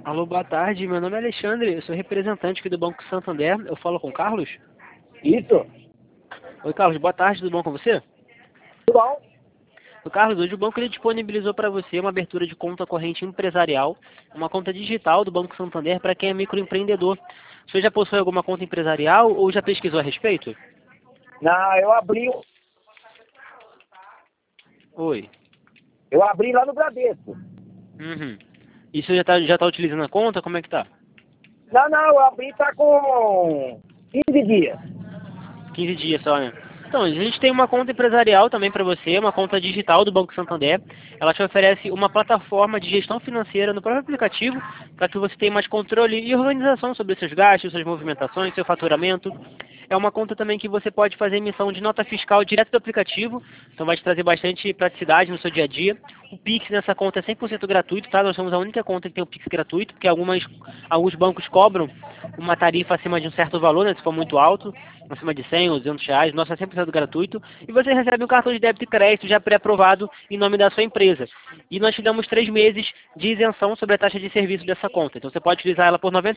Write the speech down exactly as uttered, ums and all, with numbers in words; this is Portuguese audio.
Alô, boa tarde. Meu nome é Alexandre, eu sou representante aqui do Banco Santander. Eu falo com o Carlos? Isso. Oi, Carlos, boa tarde, tudo bom com você? Tudo bom? O Carlos, hoje o banco ele disponibilizou para você uma abertura de conta corrente empresarial, uma conta digital do Banco Santander para quem é microempreendedor. Você já possui alguma conta empresarial ou já pesquisou a respeito? Não, eu abri, Oi. eu abri lá no Bradesco. Uhum. E você já está já tá utilizando a conta? Como é que tá? Não, não, eu abri tá com quinze dias. quinze dias só, né? Então, a gente tem uma conta empresarial também para você, uma conta digital do Banco Santander. Ela te oferece uma plataforma de gestão financeira no próprio aplicativo para que você tenha mais controle e organização sobre seus gastos, suas movimentações, seu faturamento. É uma conta também que você pode fazer emissão de nota fiscal direto do aplicativo, então vai te trazer bastante praticidade no seu dia a dia. O Pix nessa conta é cem por cento gratuito, tá? Nós somos a única conta que tem o Pix gratuito, porque algumas, alguns bancos cobram uma tarifa acima de um certo valor, né? Se for muito alto, acima de cem ou duzentos reais, nosso é cem por cento gratuito, e você recebe um cartão de débito e crédito já pré-aprovado em nome da sua empresa. E nós te damos três meses de isenção sobre a taxa de serviço dessa conta. Então você pode utilizar ela por noventa